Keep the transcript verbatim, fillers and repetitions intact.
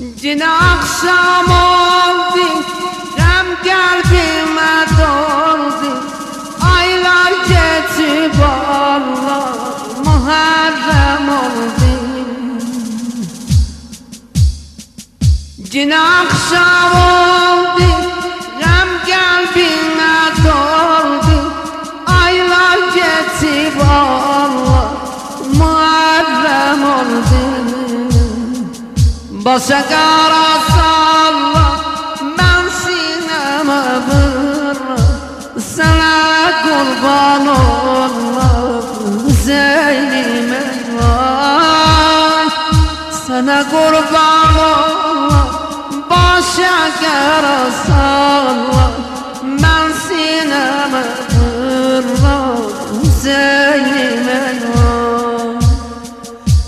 Yine akşam oldu, hem kalbime doldu. Aylar geçip Allah Muharrem oldu. Yine akşam oldu, hem kalbime doldu. Aylar geçip Allah Muharrem oldu. Başa kara salla, ben sineme vurma. Sana kurban olma Zeynime vay. Sana kurban olma, başa kara salla.